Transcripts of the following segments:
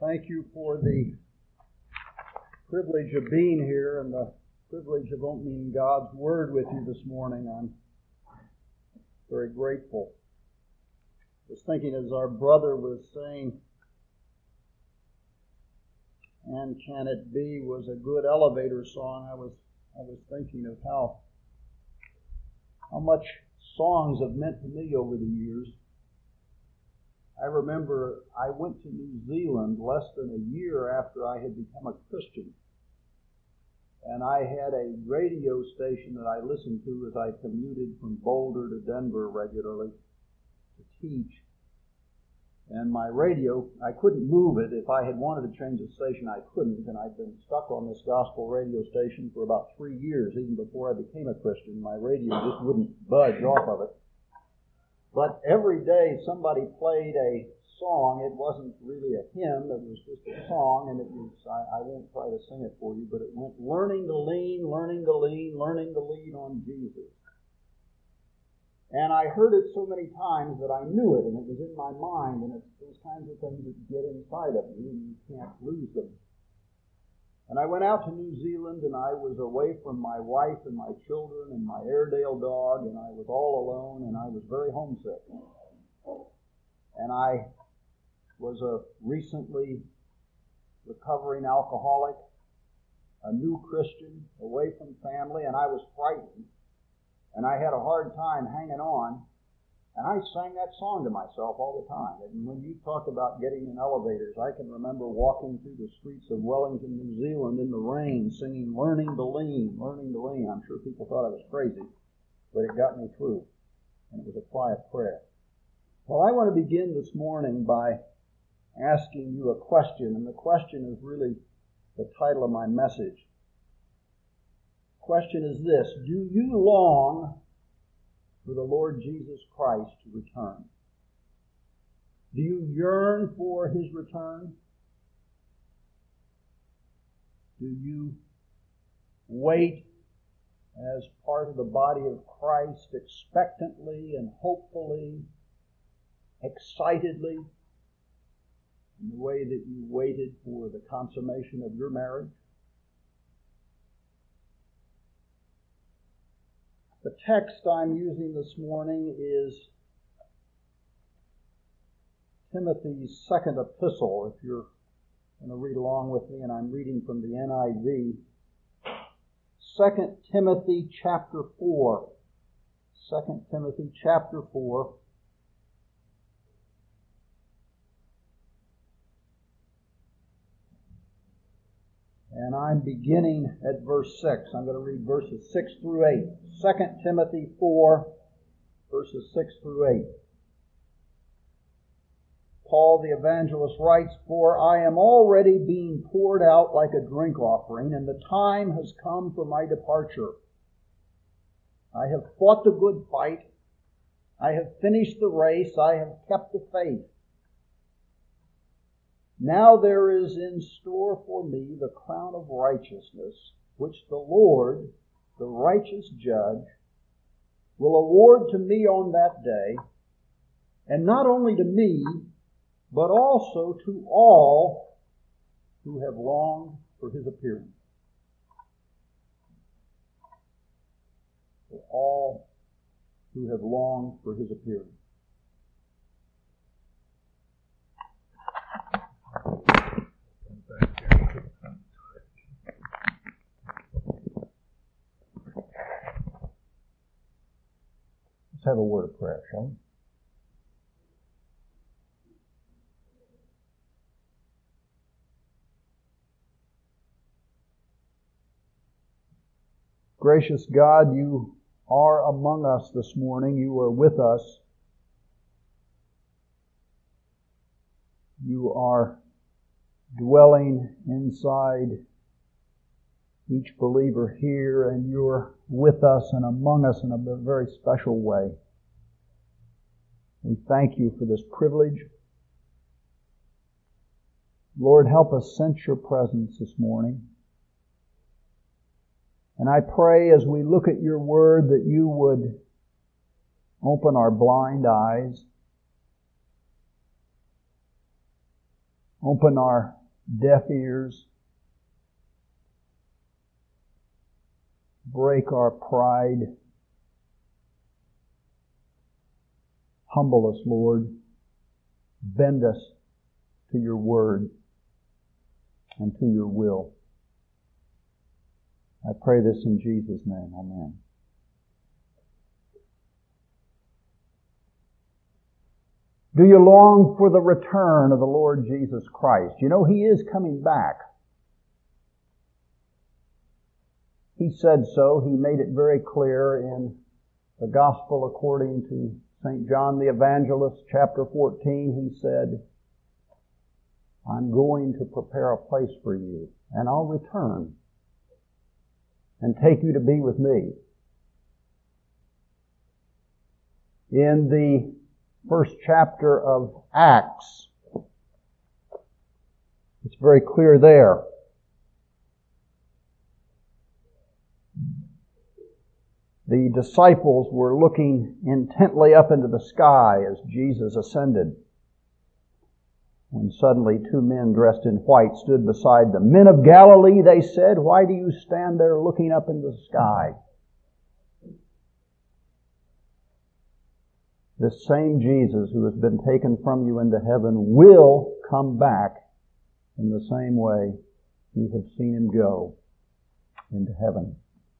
Thank you for the privilege of being here and the privilege of opening God's Word with you this morning. I'm very grateful. I was thinking as our brother was saying, "And Can It Be" was a good elevator song. I was thinking of how much songs have meant to me over the years. I remember I went to New Zealand less than a year after I had become a Christian. And I had a radio station that I listened to as I commuted from Boulder to Denver regularly to teach. And my radio, I couldn't move it. If I had wanted to change the station, I couldn't. And I'd been stuck on this gospel radio station for about 3 years, even before I became a Christian. My radio just wouldn't budge off of it. But every day somebody played a song. It wasn't really a hymn, it was just a song, and it was, I won't try to sing it for you, but it went, learning to lean, learning to lean, learning to lean on Jesus. And I heard it so many times that I knew it, and it was in my mind, and it's those kinds of things that get inside of you, and you can't lose them. And I went out to New Zealand, and I was away from my wife and my children and my Airedale dog, and I was all alone, and I was very homesick. And I was a recently recovering alcoholic, a new Christian, away from family, and I was frightened. And I had a hard time hanging on. And I sang that song to myself all the time. And when you talk about getting in elevators, I can remember walking through the streets of Wellington, New Zealand in the rain, singing, learning to lean, learning to lean. I'm sure people thought I was crazy, but it got me through. And it was a quiet prayer. Well, I want to begin this morning by asking you a question. And the question is really the title of my message. The question is this: do you long for the Lord Jesus Christ to return? Do you yearn for His return? Do you wait as part of the body of Christ expectantly and hopefully, excitedly, in the way that you waited for the consummation of your marriage? The text I'm using this morning is Timothy's second epistle. If you're going to read along with me, and I'm reading from the NIV. 2 Timothy chapter 4. 2 Timothy chapter 4. And I'm beginning at verse 6. I'm going to read verses 6 through 8. 2 Timothy 4, verses 6 through 8. Paul the evangelist writes, "For I am already being poured out like a drink offering, and the time has come for my departure. I have fought the good fight. I have finished the race. I have kept the faith. Now there is in store for me the crown of righteousness, which the Lord, the righteous judge, will award to me on that day, and not only to me, but also to all who have longed for His appearing." For all who have longed for His appearing. Let's have a word of prayer, shall we? Gracious God, you are among us this morning. You are with us. You are dwelling inside each believer here, and you're with us and among us in a very special way. We thank you for this privilege. Lord, help us sense your presence this morning. And I pray as we look at your word that you would open our blind eyes, Open our deaf ears. Break our pride. Humble us, Lord. Bend us to your word and to your will. I pray this in Jesus' name. Amen. Do you long for the return of the Lord Jesus Christ? You know, He is coming back. He said so. He made it very clear in the Gospel according to St. John the Evangelist, chapter 14. He said, I'm going to prepare a place for you, and I'll return and take you to be with me. In the first chapter of Acts, it's very clear there. The disciples were looking intently up into the sky as Jesus ascended, when suddenly two men dressed in white stood beside them. Men of Galilee, they said, why do you stand there looking up into the sky? This same Jesus who has been taken from you into heaven will come back in the same way you have seen Him go into heaven.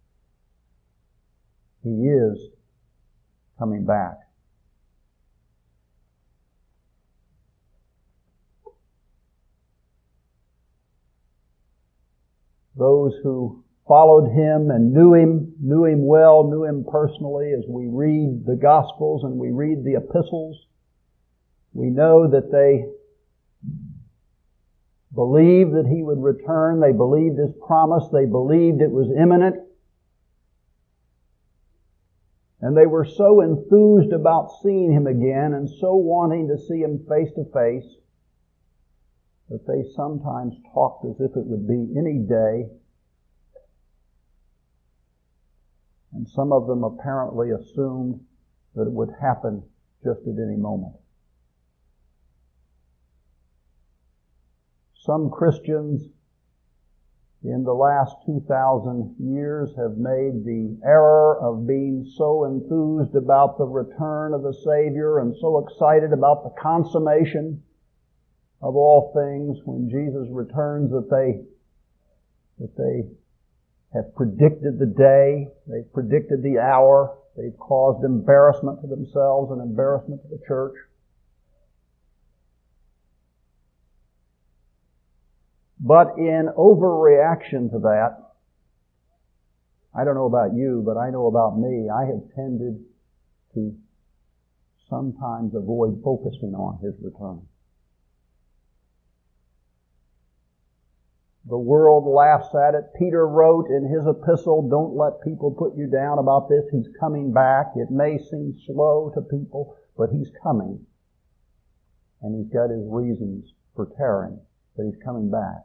He is coming back. Those who followed Him and knew Him well, knew Him personally. As we read the Gospels and we read the epistles, we know that they believed that He would return. They believed His promise. They believed it was imminent. And they were so enthused about seeing Him again and so wanting to see Him face to face that they sometimes talked as if it would be any day. And some of them apparently assumed that it would happen just at any moment. Some Christians in the last 2,000 years have made the error of being so enthused about the return of the Savior and so excited about the consummation of all things when Jesus returns that they have predicted the day, they've predicted the hour, they've caused embarrassment to themselves and embarrassment to the church. But in overreaction to that, I don't know about you, but I know about me, I have tended to sometimes avoid focusing on His return. The world laughs at it. Peter wrote in his epistle, don't let people put you down about this. He's coming back. It may seem slow to people, but He's coming. And He's got His reasons for tarrying, but He's coming back.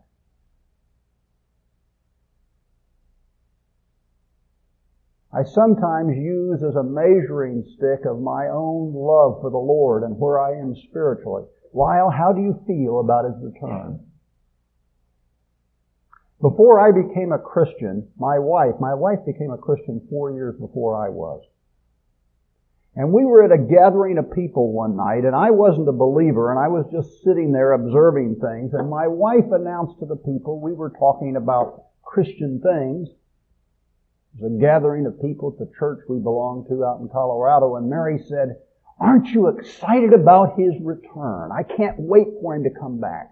I sometimes use as a measuring stick of my own love for the Lord and where I am spiritually. Lyle, how do you feel about His return? Before I became a Christian, my wife became a Christian 4 years before I was. And we were at a gathering of people one night, and I wasn't a believer, and I was just sitting there observing things, and my wife announced to the people, we were talking about Christian things. It was a gathering of people at the church we belonged to out in Colorado, and Mary said, aren't you excited about His return? I can't wait for Him to come back.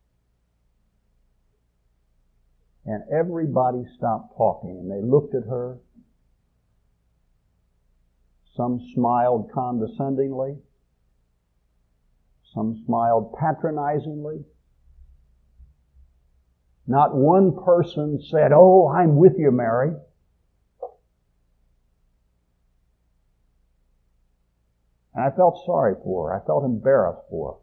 And everybody stopped talking, and they looked at her. Some smiled condescendingly. Some smiled patronizingly. Not one person said, oh, I'm with you, Mary. And I felt sorry for her. I felt embarrassed for her.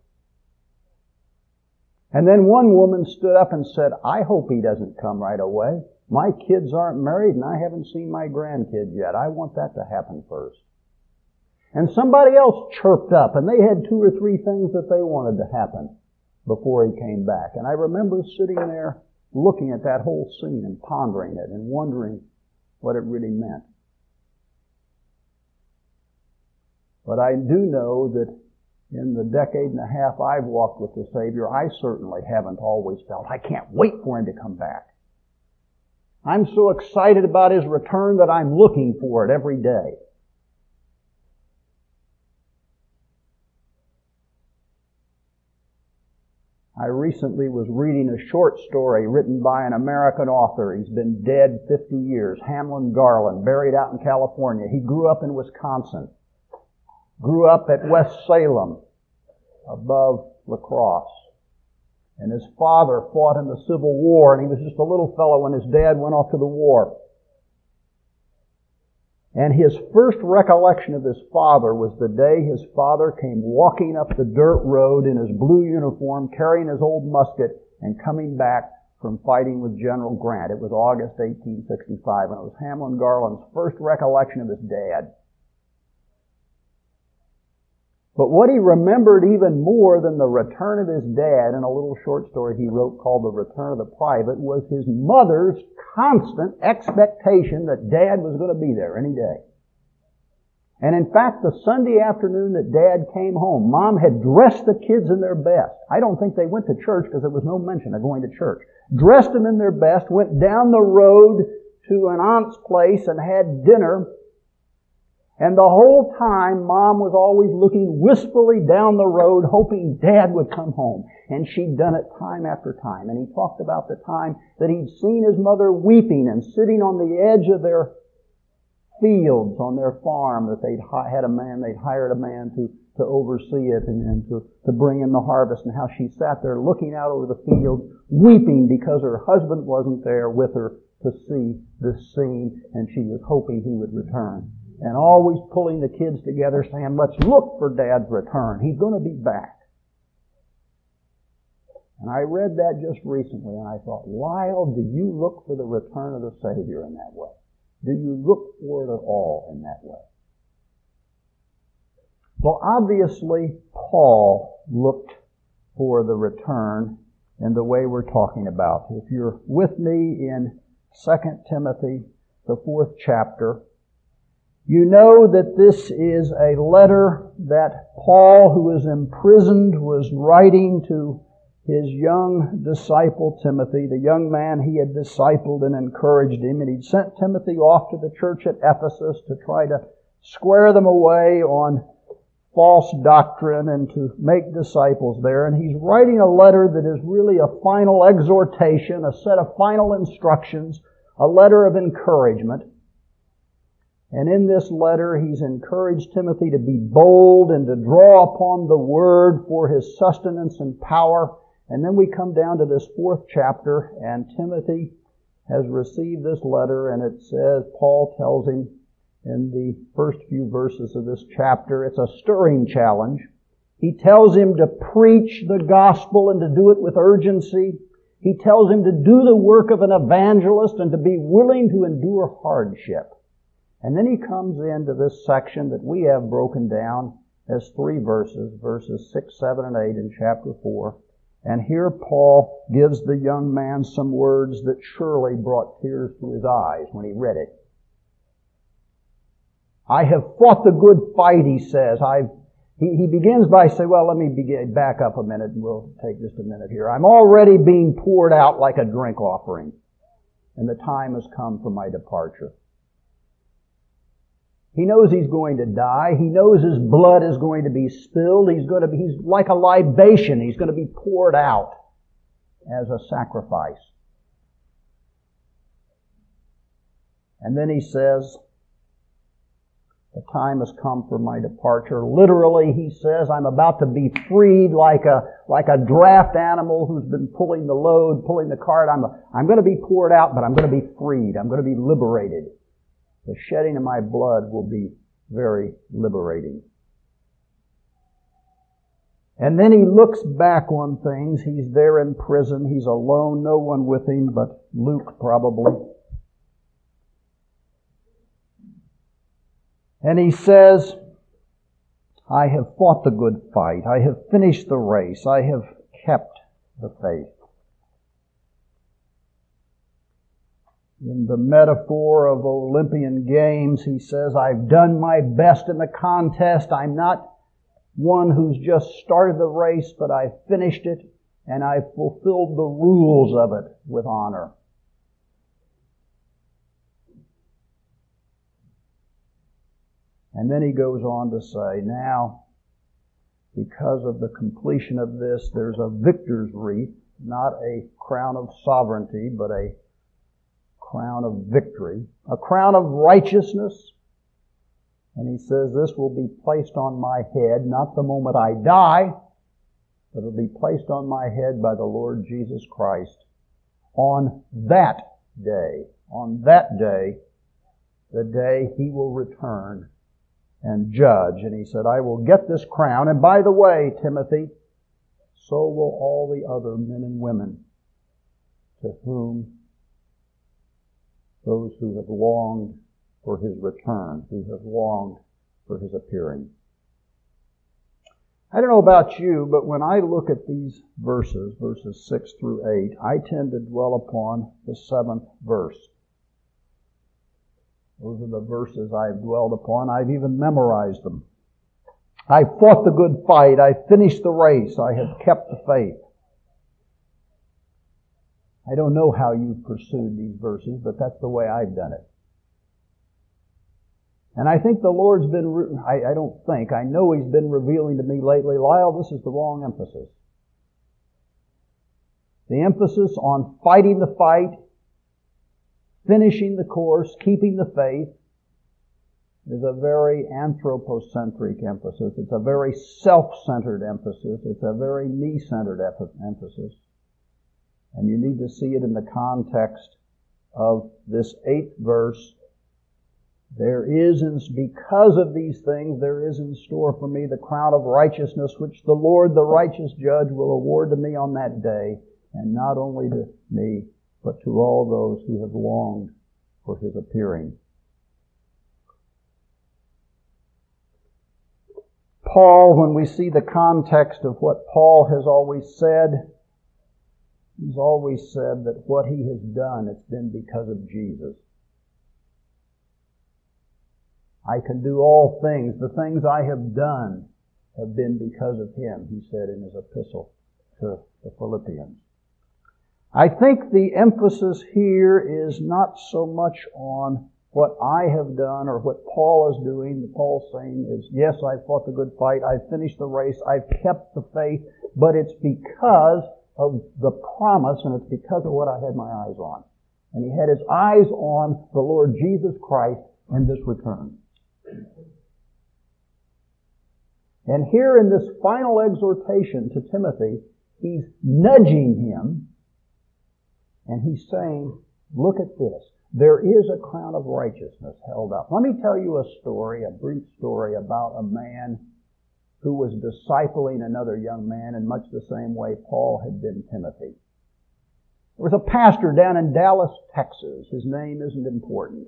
And then one woman stood up and said, I hope He doesn't come right away. My kids aren't married and I haven't seen my grandkids yet. I want that to happen first. And somebody else chirped up and they had 2 or 3 things that they wanted to happen before he came back. And I remember sitting there looking at that whole scene and pondering it and wondering what it really meant. But I do know that in the decade and a half I've walked with the Savior, I certainly haven't always felt, I can't wait for Him to come back. I'm so excited about His return that I'm looking for it every day. I recently was reading a short story written by an American author. He's been dead 50 years, Hamlin Garland, buried out in California. He grew up in Wisconsin. Grew up at West Salem, above La Crosse. And his father fought in the Civil War, and he was just a little fellow when his dad went off to the war. And his first recollection of his father was the day his father came walking up the dirt road in his blue uniform, carrying his old musket, and coming back from fighting with General Grant. It was August 1865, and it was Hamlin Garland's first recollection of his dad. But what he remembered even more than the return of his dad, in a little short story he wrote called The Return of the Private, was his mother's constant expectation that Dad was going to be there any day. And in fact, the Sunday afternoon that Dad came home, Mom had dressed the kids in their best. I don't think they went to church because there was no mention of going to church. Dressed them in their best, went down the road to an aunt's place and had dinner. And the whole time, Mom was always looking wistfully down the road, hoping Dad would come home. And she'd done it time after time. And he talked about the time that he'd seen his mother weeping and sitting on the edge of their fields on their farm, that they'd hired a man to oversee it and to bring in the harvest, and how she sat there looking out over the field, weeping because her husband wasn't there with her to see this scene, and she was hoping he would return. And always pulling the kids together saying, let's look for Dad's return. He's going to be back. And I read that just recently and I thought, Lyle, do you look for the return of the Savior in that way? Do you look for it at all in that way? Well, obviously, Paul looked for the return in the way we're talking about. If you're with me in 2 Timothy, the 4th chapter, you know that this is a letter that Paul, who is imprisoned, was writing to his young disciple Timothy, the young man he had discipled and encouraged him. And he'd sent Timothy off to the church at Ephesus to try to square them away on false doctrine and to make disciples there. And he's writing a letter that is really a final exhortation, a set of final instructions, a letter of encouragement. And in this letter, he's encouraged Timothy to be bold and to draw upon the Word for his sustenance and power. And then we come down to this 4th chapter, and Timothy has received this letter, and it says, Paul tells him in the first few verses of this chapter, it's a stirring challenge. He tells him to preach the gospel and to do it with urgency. He tells him to do the work of an evangelist and to be willing to endure hardship. And then he comes into this section that we have broken down as 3 verses, verses 6, 7, and 8 in chapter 4. And here Paul gives the young man some words that surely brought tears to his eyes when he read it. I have fought the good fight, he says. He begins by saying, well, let me back up a minute, and we'll take just a minute here. I'm already being poured out like a drink offering, and the time has come for my departure. He knows he's going to die. He knows his blood is going to be spilled. He's like a libation. He's going to be poured out as a sacrifice. And then he says, the time has come for my departure. Literally, he says, I'm about to be freed like a draft animal who's been pulling the load, pulling the cart. I'm going to be poured out, but I'm going to be freed. I'm going to be liberated. The shedding of my blood will be very liberating. And then he looks back on things. He's there in prison. He's alone, no one with him but Luke probably. And he says, I have fought the good fight. I have finished the race. I have kept the faith. In the metaphor of Olympian Games, he says, I've done my best in the contest. I'm not one who's just started the race, but I've finished it, and I've fulfilled the rules of it with honor. And then he goes on to say, now, because of the completion of this, there's a victor's wreath, not a crown of sovereignty, but a crown of victory, a crown of righteousness. And he says this will be placed on my head, not the moment I die, but it'll be placed on my head by the Lord Jesus Christ on that day. On that day, the day he will return and judge. And he said, I will get this crown. And by the way, Timothy, so will all the other men and women to whom those who have longed for his return, who have longed for his appearing. I don't know about you, but when I look at these verses, verses 6 through 8, I tend to dwell upon the 7th verse. Those are the verses I've dwelled upon. I've even memorized them. I've fought the good fight. I've finished the race. I have kept the faith. I don't know how you've pursued these verses, but that's the way I've done it. And I think the Lord's been, I know He's been revealing to me lately, Lyle, this is the wrong emphasis. The emphasis on fighting the fight, finishing the course, keeping the faith, is a very anthropocentric emphasis. It's a very self-centered emphasis. It's a very me-centered emphasis. And you need to see it in the context of this 8th verse. There is, because of these things, there is in store for me the crown of righteousness, which the Lord, the righteous judge, will award to me on that day, and not only to me, but to all those who have longed for his appearing. Paul, when we see the context of what Paul has always said, he's always said that what he has done, it's been because of Jesus. I can do all things. The things I have done have been because of him, he said in his epistle to the Philippians. I think the emphasis here is not so much on what I have done or what Paul is doing. Paul's saying is, yes, I've fought the good fight, I've finished the race, I've kept the faith, but it's because of the promise and it's because of what I had my eyes on. And he had his eyes on the Lord Jesus Christ and this return. And here in this final exhortation to Timothy, he's nudging him and he's saying, look at this. There is a crown of righteousness held up. Let me tell you a story, a brief story about a man who was discipling another young man in much the same way Paul had been Timothy. There was a pastor down in Dallas, Texas. His name isn't important.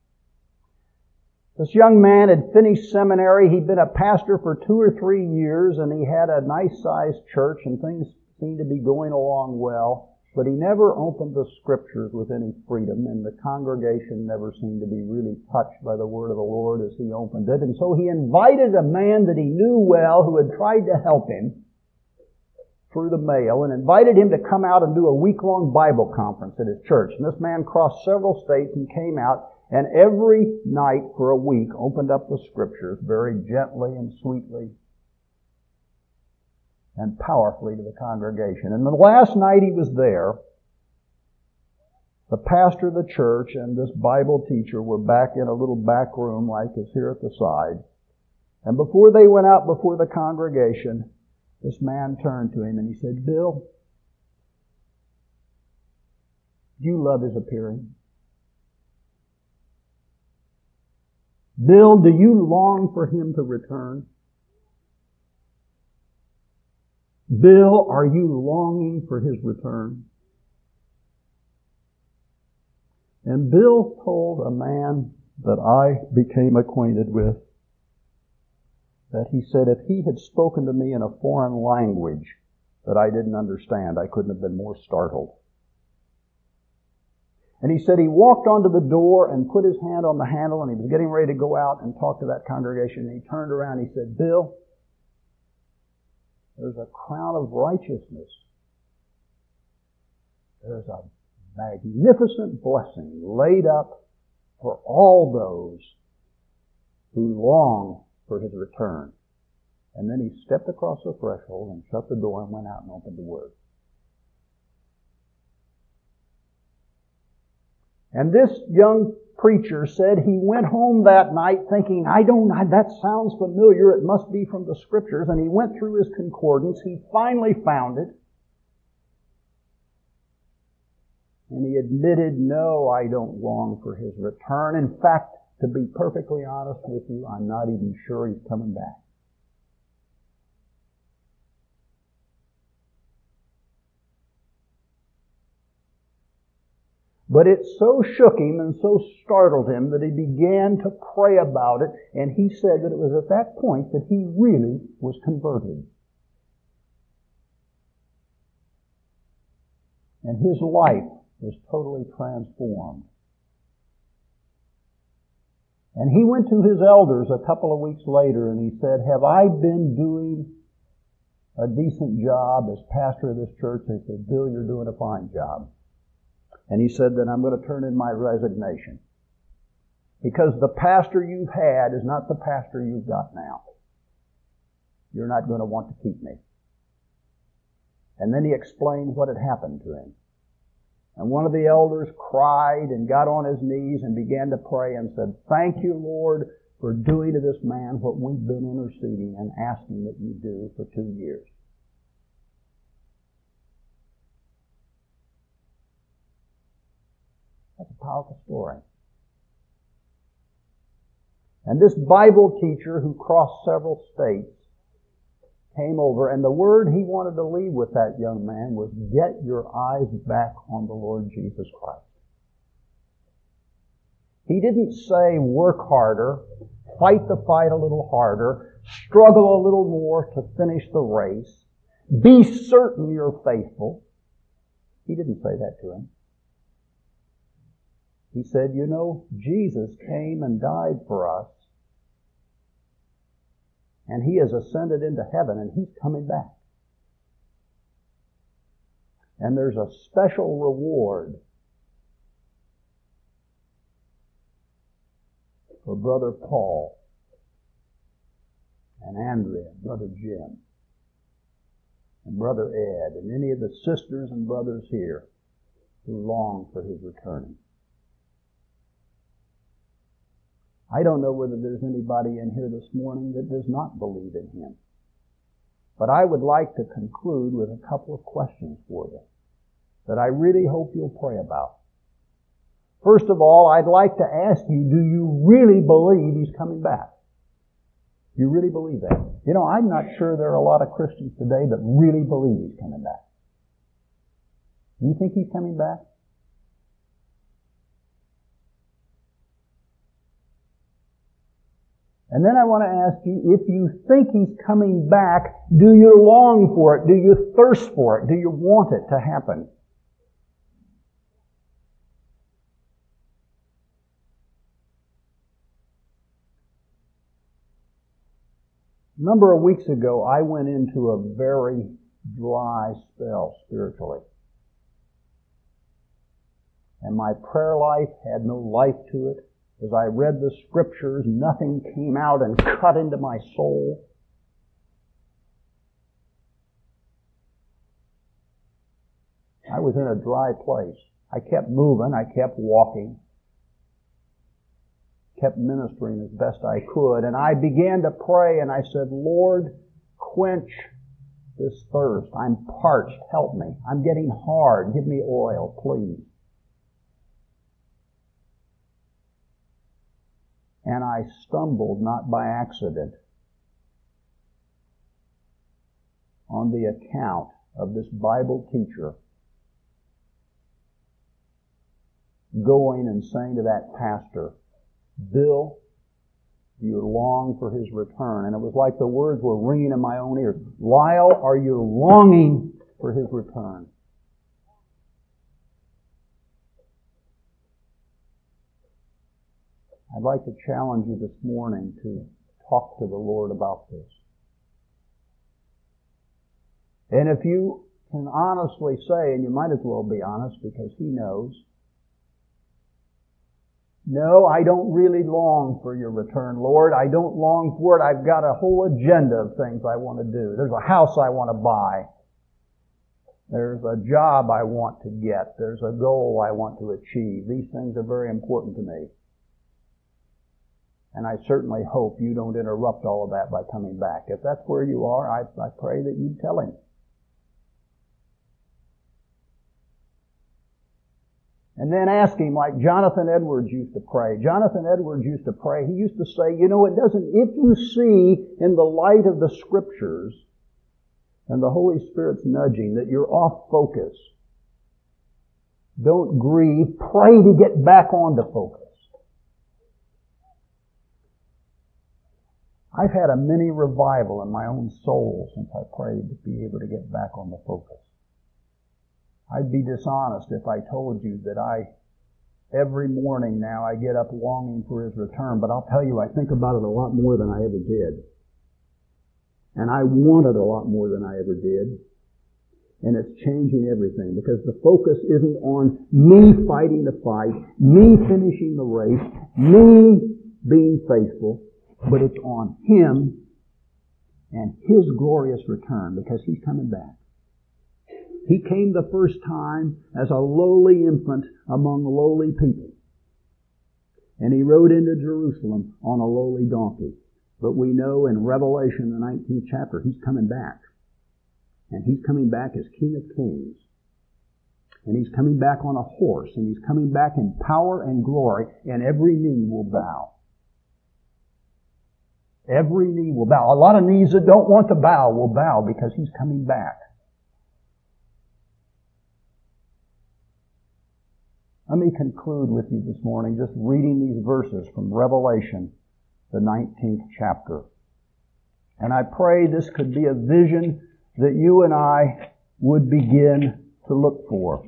This young man had finished seminary. He'd been a pastor for 2 or 3 years, and he had a nice-sized church, and things seemed to be going along well. But he never opened the Scriptures with any freedom, and the congregation never seemed to be really touched by the Word of the Lord as he opened it. And so he invited a man that he knew well who had tried to help him through the mail and invited him to come out and do a week-long Bible conference at his church. And this man crossed several states and came out, and every night for a week opened up the Scriptures very gently and sweetly and powerfully to the congregation. And the last night he was there, the pastor of the church and this Bible teacher were back in a little back room like is here at the side. And before they went out before the congregation, this man turned to him and he said, Bill, do you love his appearing? Bill, do you long for him to return? Bill, are you longing for his return? And Bill told a man that I became acquainted with that he said if he had spoken to me in a foreign language, that I didn't understand. I couldn't have been more startled. And he said he walked onto the door and put his hand on the handle, and he was getting ready to go out and talk to that congregation. And he turned around and he said, "Bill, there's a crown of righteousness. There's a magnificent blessing laid up for all those who long for His return." And then he stepped across the threshold and shut the door and went out and opened the Word. And this young preacher said he went home that night thinking, that sounds familiar, it must be from the Scriptures. And he went through his concordance. He finally found it. And he admitted, "No, I don't long for His return. In fact, to be perfectly honest with you, I'm not even sure He's coming back." But it so shook him and so startled him that he began to pray about it, and he said that it was at that point that he really was converted. And his life was totally transformed. And he went to his elders a couple of weeks later and he said, "Have I been doing a decent job as pastor of this church?" They said, "Bill, you're doing a fine job." And he said, "Then I'm going to turn in my resignation. Because the pastor you've had is not the pastor you've got now. You're not going to want to keep me." And then he explained what had happened to him. And one of the elders cried and got on his knees and began to pray and said, "Thank you, Lord, for doing to this man what we've been interceding and asking that you do for 2 years." That's a powerful story. And this Bible teacher who crossed several states came over, and the word he wanted to leave with that young man was, "Get your eyes back on the Lord Jesus Christ." He didn't say, "Work harder, fight the fight a little harder, struggle a little more to finish the race, be certain you're faithful." He didn't say that to him. He said, Jesus came and died for us, and He has ascended into heaven, and He's coming back. And there's a special reward for Brother Paul and Andrea, and Brother Jim, and Brother Ed, and any of the sisters and brothers here who long for His returning. I don't know whether there's anybody in here this morning that does not believe in Him. But I would like to conclude with a couple of questions for you that I really hope you'll pray about. First of all, I'd like to ask you, do you really believe He's coming back? Do you really believe that? I'm not sure there are a lot of Christians today that really believe He's coming back. Do you think He's coming back? And then I want to ask you, if you think He's coming back, do you long for it? Do you thirst for it? Do you want it to happen? A number of weeks ago, I went into a very dry spell spiritually. And my prayer life had no life to it. As I read the Scriptures, nothing came out and cut into my soul. I was in a dry place. I kept moving. I kept walking. Kept ministering as best I could. And I began to pray and I said, "Lord, quench this thirst. I'm parched. Help me. I'm getting hard. Give me oil, please." And I stumbled, not by accident, on the account of this Bible teacher going and saying to that pastor, "Bill, do you long for His return?" And it was like the words were ringing in my own ears. "Lyle, are you longing for His return. I'd like to challenge you this morning to talk to the Lord about this. And if you can honestly say, and you might as well be honest because He knows, no, I don't really long for your return, Lord. I don't long for it. I've got a whole agenda of things I want to do. There's a house I want to buy. There's a job I want to get. There's a goal I want to achieve. These things are very important to me. And I certainly hope you don't interrupt all of that by coming back. If that's where you are, I pray that you tell Him. And then ask Him like Jonathan Edwards used to pray. Jonathan Edwards used to pray. He used to say, if you see in the light of the Scriptures and the Holy Spirit's nudging that you're off focus, don't grieve. Pray to get back onto focus. I've had a mini revival in my own soul since I prayed to be able to get back on the focus. I'd be dishonest if I told you that every morning now I get up longing for His return, but I'll tell you, I think about it a lot more than I ever did. And I want it a lot more than I ever did. And it's changing everything because the focus isn't on me fighting the fight, me finishing the race, me being faithful, but it's on Him and His glorious return because He's coming back. He came the first time as a lowly infant among lowly people. And He rode into Jerusalem on a lowly donkey. But we know in Revelation, the 19th chapter, He's coming back. And He's coming back as King of Kings. And He's coming back on a horse. And He's coming back in power and glory. And every knee will bow. Every knee will bow. A lot of knees that don't want to bow will bow because He's coming back. Let me conclude with you this morning just reading these verses from Revelation, the 19th chapter. And I pray this could be a vision that you and I would begin to look for.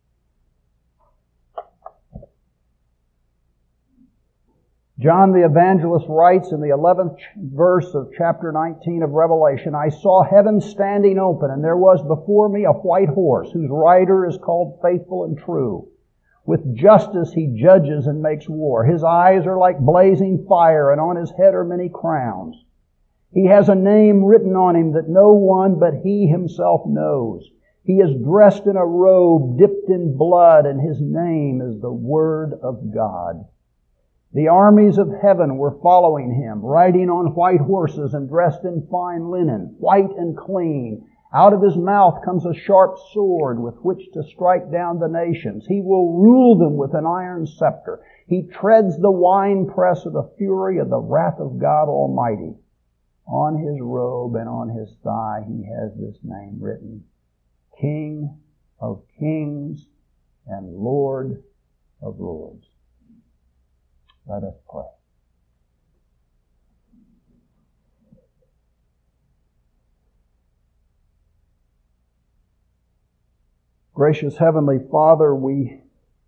John the evangelist writes in the 11th verse of chapter 19 of Revelation, I saw heaven standing open, and there was before me a white horse, whose rider is called Faithful and True. With justice he judges and makes war. His eyes are like blazing fire, and on his head are many crowns. He has a name written on him that no one but He Himself knows. He is dressed in a robe dipped in blood, and His name is the Word of God. The armies of heaven were following Him, riding on white horses and dressed in fine linen, white and clean. Out of His mouth comes a sharp sword with which to strike down the nations. He will rule them with an iron scepter. He treads the winepress of the fury of the wrath of God Almighty. On His robe and on His thigh He has this name written, King of Kings and Lord of Lords. Let us pray. Gracious Heavenly Father, we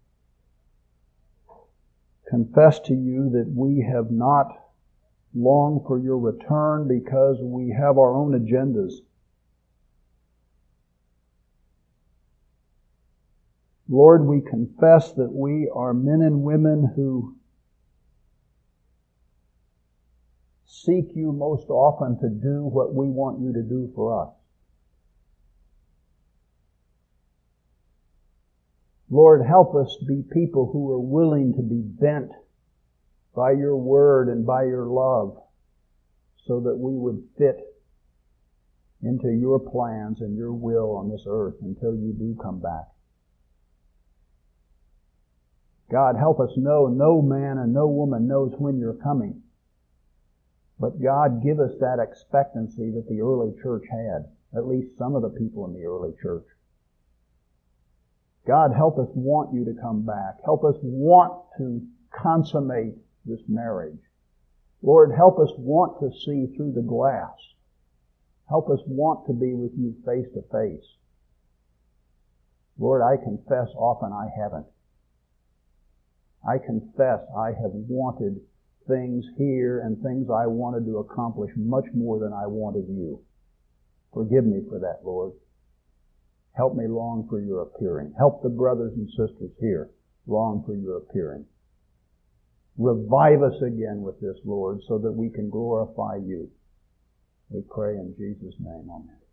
confess to You that we have not longed for Your return because we have our own agendas. Lord, we confess that we are men and women who seek You most often to do what we want You to do for us. Lord, help us be people who are willing to be bent by Your Word and by Your love so that we would fit into Your plans and Your will on this earth until You do come back. God, help us know no man and no woman knows when You're coming. But God, give us that expectancy that the early church had, at least some of the people in the early church. God, help us want You to come back. Help us want to consummate this marriage. Lord, help us want to see through the glass. Help us want to be with You face to face. Lord, I confess often I haven't. I confess I have wanted things here and things I wanted to accomplish much more than I wanted you. Forgive me for that, Lord. Help me long for your appearing. Help the brothers and sisters here long for your appearing. Revive us again with this, Lord, so that we can glorify you. We pray in Jesus' name. Amen.